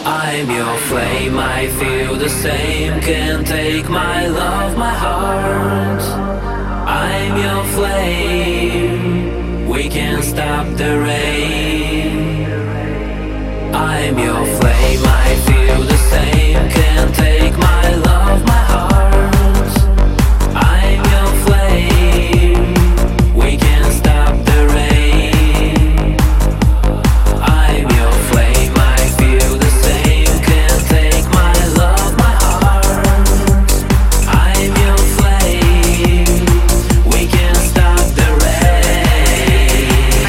I'm your flame, I feel the same. Can't take my love, my heart. I'm your flame, we can't stop the rain. I'm your flame, I feel the same. Can't take my love, my heart. I'm your flame, we can't stop the rain. I'm your flame, I feel the same. Can't take my love, my heart. I'm your flame, we can't stop the rain.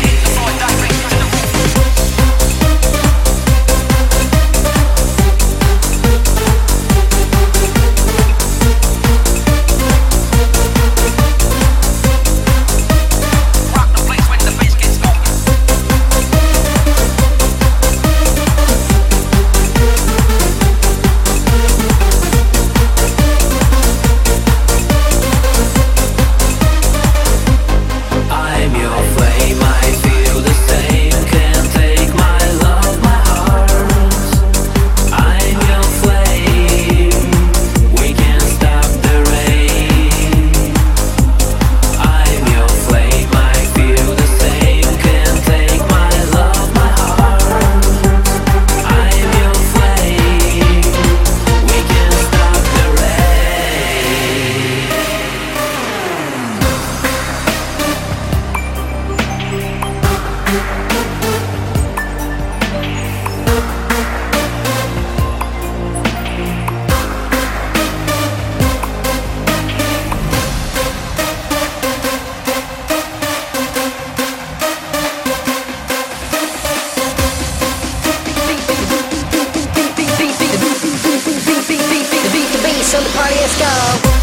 I'm your flame, I feel the same. Can't take my love, my heart. I'm your flame, we can't stop the rain. I'm your flame, I feel the same. Can't take my love, my heart. I'm your flame, we can't stop the rain. So the party, let's go.